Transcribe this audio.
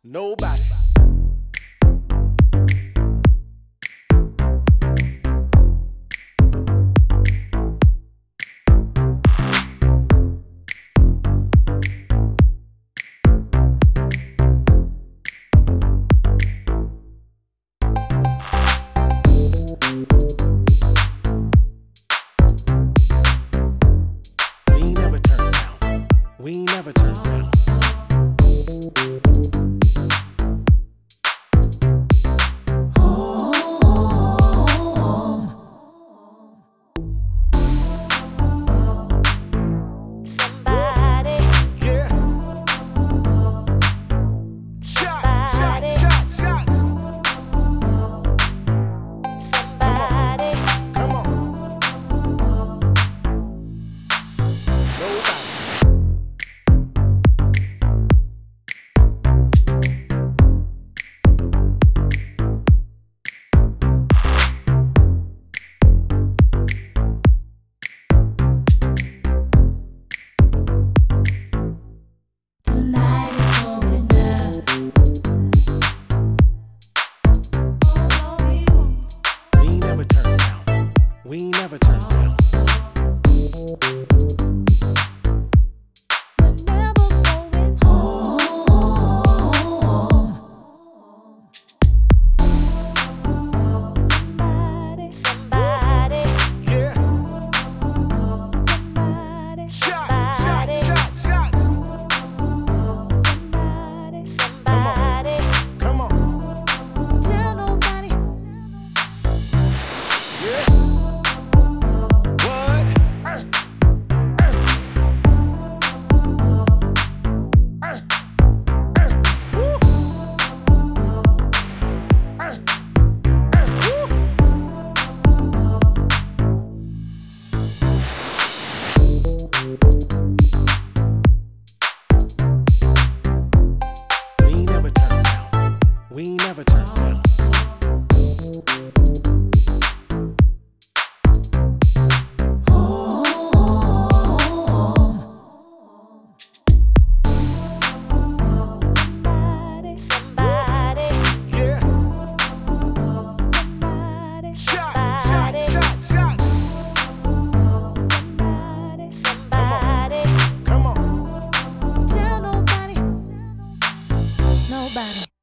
Nobody. We ain't never turn down. Somebody, Yeah. Shots. somebody, Come on. Nobody. Tonight is going down. We ain't never turn down. We ain't never turn down. We're never going home. Somebody, somebody, Yeah. somebody, Shots. somebody. somebody, Come on. Tell nobody. Yeah. What? Woo. We ain't never turn down. We ain't never turn down. Somebody, somebody, Yeah. somebody, Shots. somebody. somebody. Come on. Tell nobody. Nobody.